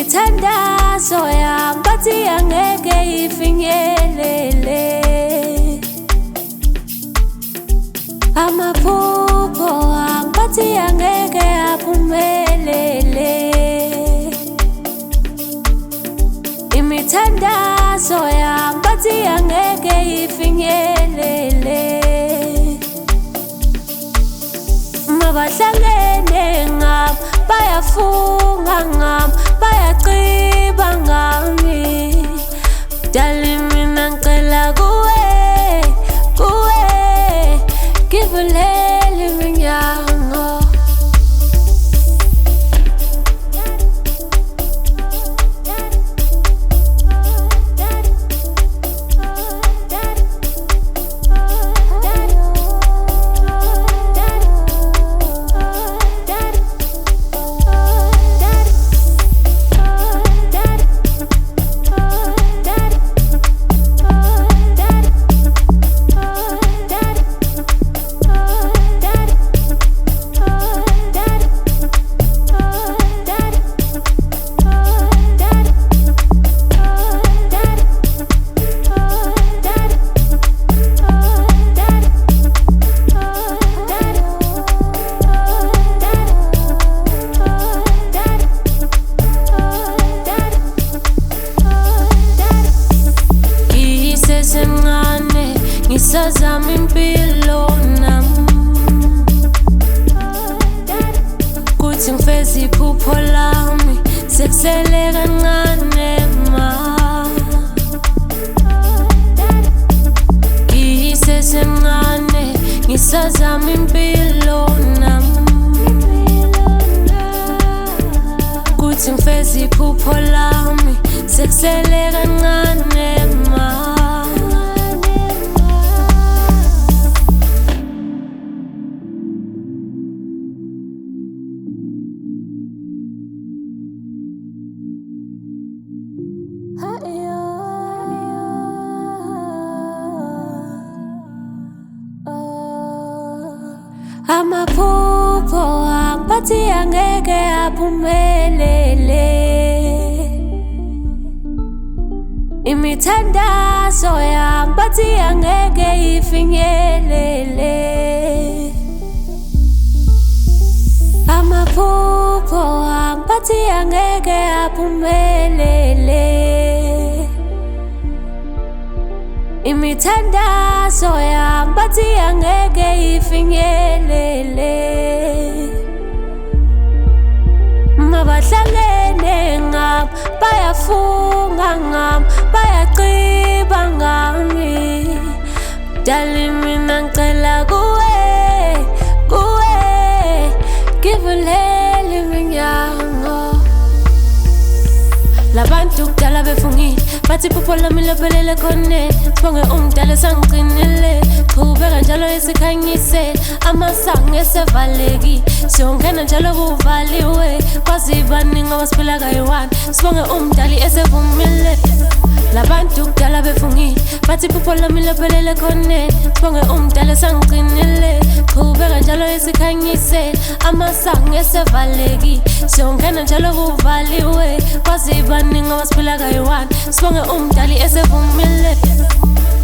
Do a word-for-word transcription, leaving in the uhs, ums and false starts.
Imithandazo yami bathi angeke ifinyelele, amaphupho ami bathi angeke aphumelele. Imithandazo yami bathi angeke ifinyelele, mabahlangene ngami bayafunga ngami bayaciba ngami. Dali mina ngicela kuwe kuwe ngivulele iminyango. Semncane ngisazama impilo nami, kuthi ngifeze iphupho lami sekusele kancane ma. Ngisesemncane ngisazama impilo nami, kuthi ngifeze iphupho lami sekusele kancane ma. Amaphupho ami bathi angeke aphumelele, imithandazo yami bathi angeke ifinyelele. Amaphupho ami bathi angeke aphumelele, imithandazo yami bathi angeke ifinyelele, mabahlangene ngami bayafunga ngami bayaciba ngami. Dali mina ngicela kuwe kuwe ngivulele iminyango. Labantu kudala befungile bathi iphupho lami lophelele khoneni. Sibonge umdala esangigcinile, qhubeka njalo esikhanyisela. Amasango esevalekile siyongena njalo kuvaliwe, kwazi baningi abasiphila kayi-one. Sibonge umdali esevumile. Labantu kudala befungile bathi iphupho lami lophelele khoneni. Sibonge umdala esangigcinile, qhubeka njalo esikhanyisela. Amasango esevalekile siyongena njalo kuvaliwe, kwazi baningi abasiphila kayi-one. Sibonge umdali esevumile.